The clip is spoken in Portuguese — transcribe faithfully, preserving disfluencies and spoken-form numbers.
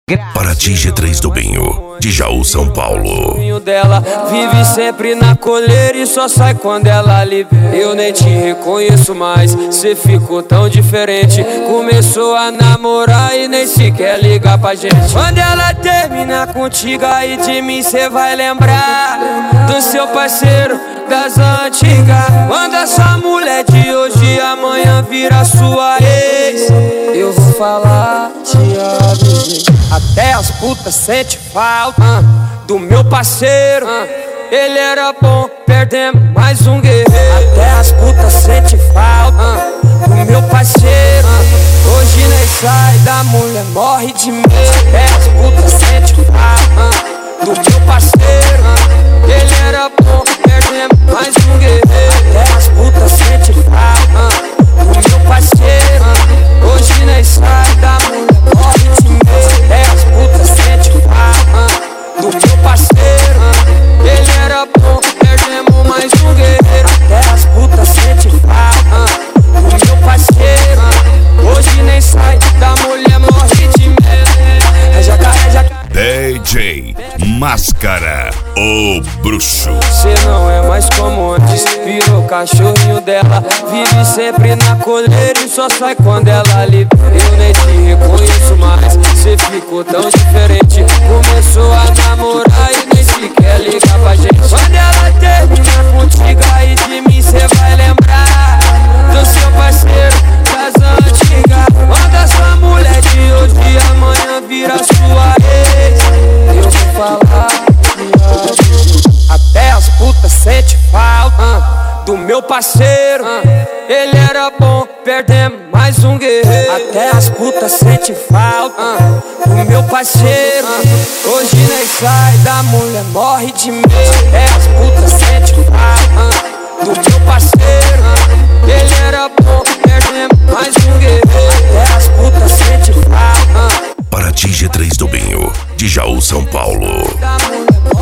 Paraty G três do Binho, de Jaú, São Paulo. Dela vive sempre na coleira e só sai quando ela libera. Eu nem te reconheço mais, cê ficou tão diferente. Começou a namorar e nem sequer liga pra gente. Quando ela terminar contigo, aí de mim cê vai lembrar do seu parceiro das antigas. Quando essa mulher de hoje amanhã vira sua ex, eu vou falar, te avisei. Até as putas sente falta uh, do meu parceiro, uh, ele era bom, perdemos mais um guerreiro. Até as putas sente falta uh, do meu parceiro, uh, hoje nem sai da mulher, morre de medo. Até as putas sente falta uh, do meu parceiro, uh, ele era bom, perdemos mais um guerreiro. Até as putas sente falta uh, do meu parceiro, uh, hoje nem sai da mulher, morre de medo. Até as putas sente falta uh, do meu parceiro, uh, ele era bom, perdemos mais um guerreiro. Até as putas sente falta uh, do meu parceiro, uh, hoje nem sai da mulher, morre de medo. É jacaré, é jacaré. D J Máscara, o bruxo. Cê não é mais como antes, virou cachorrinho dela. Vive sempre na coleira e só sai quando ela libera. Eu nem te reconheço mais, cê ficou tão diferente. Começou a namorar e nem sequer liga pra gente. Quando ela terminar contigo, aí de mim cê vai lembrar do seu parceiro das antigas. Quando essa mulher de hoje amanhã vira sua ex, eu vou falar, até as putas sente falta uh, do meu parceiro, uh, ele era bom, perdemos mais um guerreiro. Até as putas sente falta uh, do meu parceiro, uh, hoje nem sai da mulher, morre de medo. Até as putas sente falta uh, do meu parceiro, uh, ele era bom, perdemos mais um guerreiro. Até as putas sente falta uh, Paraty G três do Binho, de Jaú, São Paulo. da mulher,